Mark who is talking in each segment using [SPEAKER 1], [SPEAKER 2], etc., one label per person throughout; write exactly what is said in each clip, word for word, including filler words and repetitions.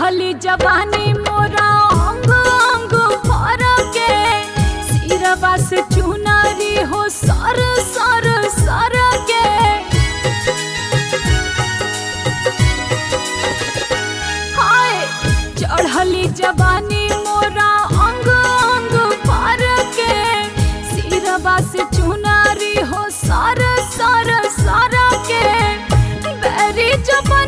[SPEAKER 1] चढ़ली जवानी मोरा अंग अंग भर के सिरवा से चुनरी हो सर सर सर के हाय चढ़ली जवानी मोरा अंग अंग भर के सिरवा से चुनरी हो सर सर सर के बेरी जबन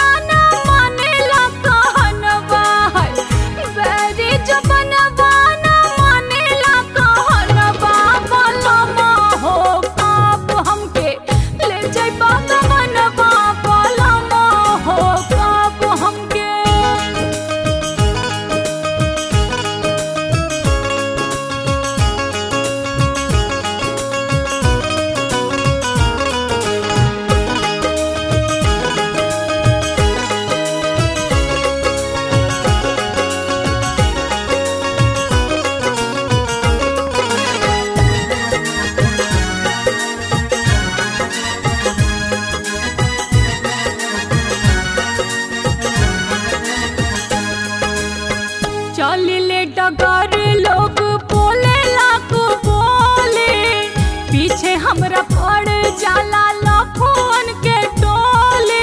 [SPEAKER 1] चलिले डगर लोग बोले लाखों बोले पीछे हमरा पड़ जाला लाखों के टोले।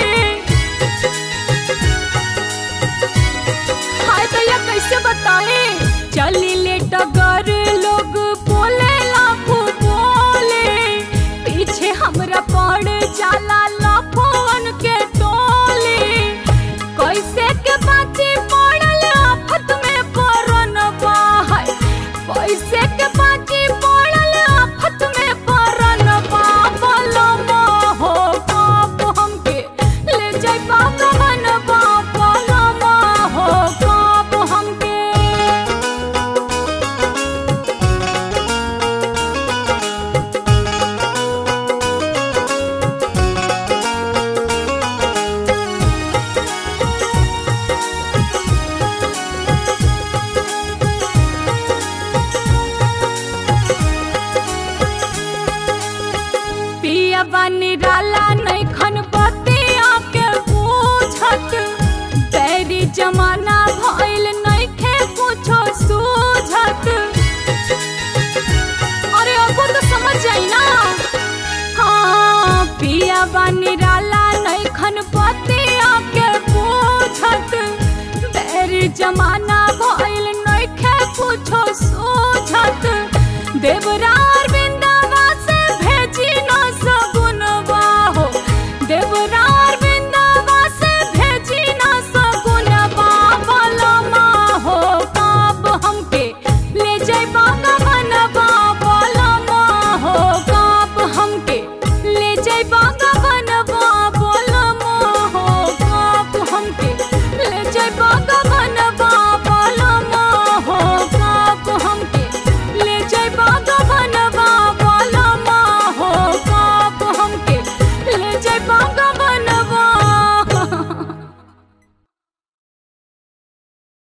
[SPEAKER 1] हाय भैया कैसे बताए चलिले डगर लोग बोले लाखों बोले पीछे हमरा पड़ जाला लाखों के टोले। कैसे के बाती पड़ल आफत में पैसे के बाकी पड़ल आफत में परन बाबलम हो काप हमके ले जाई बाबन बाबलम हो काप हमके। निराला नहीं खन बतिया के पूछत बैरी जमाना भइल नहीं खे कुछो सूझत। अरे अब तो समझ जाई ना हाँ पिया बा निराला नहीं खन बतिया के पूछत बैरी जमाना